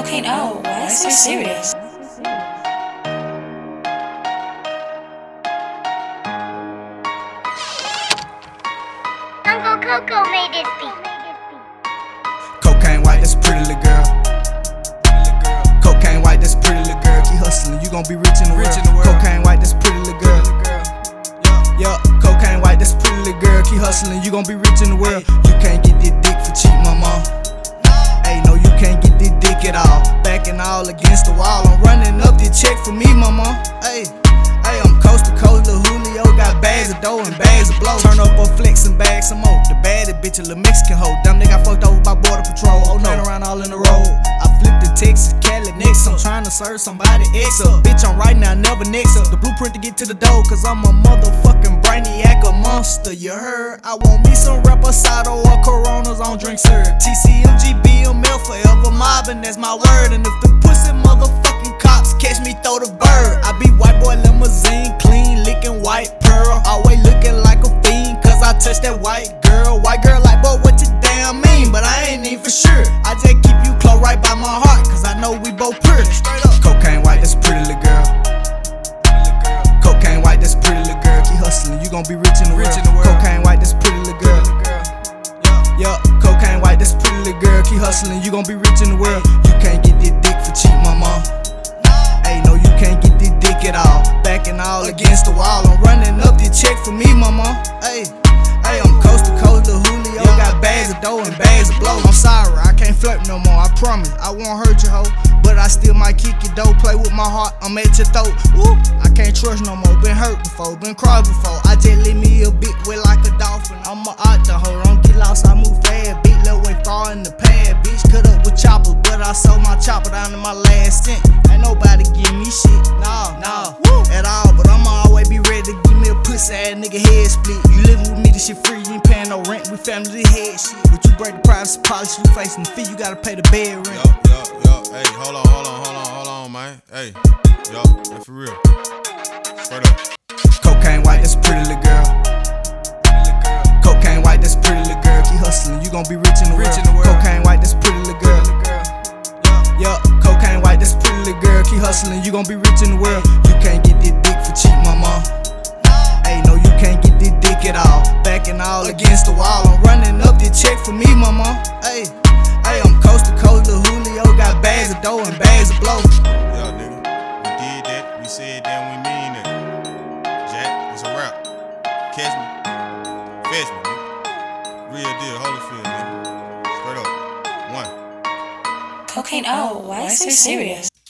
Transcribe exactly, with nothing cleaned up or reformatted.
Cocaine, oh, why is so serious? Uncle Coco made this beat. Cocaine white, that's a pretty little girl. Cocaine white, that's a pretty little girl. Keep hustling, you gon' be rich in the world. Cocaine white, that's a pretty little girl. Yeah, cocaine white, that's a pretty little girl. Keep hustling, you gon' be rich in the world. You can't get this dick for cheap, mama. Hey, no, you can't get this dick at all. Backing all against the wall. I'm running up this check for me, mama. Hey, hey, I'm coast to coast, Lil Julio got bags of dough and bags of blow. Turn up a flex and bag some more. The baddest bitch, a little Mexican hoe. Damn, they got fucked over by border patrol. Oh no, turn around all in the road. I flipped the Texas, Cali next. I'm trying to serve somebody X up. Bitch, I'm right now, never next up. The blueprint to get to the dough, cause I'm a motherfucking brainiac, a monster. You heard? I want me some Reposado or Coronas on drink sir. T C M G B M L forever mobbing, that's my word. And if the pussy motherfucking cops catch me, throw the bird. I be white boy limousine, clean, licking white pearl. Always looking like a fiend, cause I touch that white girl. White girl like, boy, what you damn mean? But I ain't even for sure. I just keep you close right by my heart, cause I know we both pure. Straight up. Cocaine white, that's a pretty little girl. Cocaine white, that's a pretty little girl. Keep hustling, you gon' be rich in the world. Cocaine white, that's a pretty little girl. Yeah, cocaine white, that's a pretty little girl. Keep hustling, you gon' be rich in the world. You can't get this dick for cheap, mama. Hey, no, you can't get this dick at all. Backing all against the wall. I'm running up this check for me, mama. Hey, hey, I'm coast to coast, Lil Julio got bags of dough and bags of blow. I'm sorry, I can't flirt no more, I promise. I won't hurt you, hoe, but I still might kick your dough. Play with my heart, I'm at your throat. Woo, I can't trust no more. Been hurt before, been cried before. I just let me a bit wet like a dolphin. I'm a out the hoe, don't get lost, I move fast. Big little way far in the pad, bitch. Cut up with choppers, but I sold my chopper down to my last cent. Ain't nobody give me shit, nah, nah, Woo. At all. But I'ma always be ready to give me a pussy ass nigga head split. You living with me, this shit free, you ain't paying no rent. We family to head shit. But you break the privacy policy, you facing the fee, you gotta pay the bed rent. Yo, yo, yo, hey, hold on, hold on, hold on, hold on, man. Hey, yo, that's for real. Straight up. Cocaine white, that's a pretty little girl. Cocaine white, that's a pretty little girl. Keep hustling, you gon' be rich in the world. Cocaine white, that's a pretty little girl. Yeah, cocaine white, that's a pretty little girl. Keep hustling, you gon' be rich in the world. You can't get this dick for cheap, mama. Hey, no, you can't get this dick at all. Backing all against the wall. I'm running up this check for me, mama. Hey, hey, I'm coast to coast, Lil Julio got bags of dough and bags of blow. Yeah, nigga, we did that, we said that, and we mean that. Jack, it's a rap. Catch me, fetch me, nigga. Real deal, Holyfield, nigga. Straight up, one. Cocaine, oh, why so serious?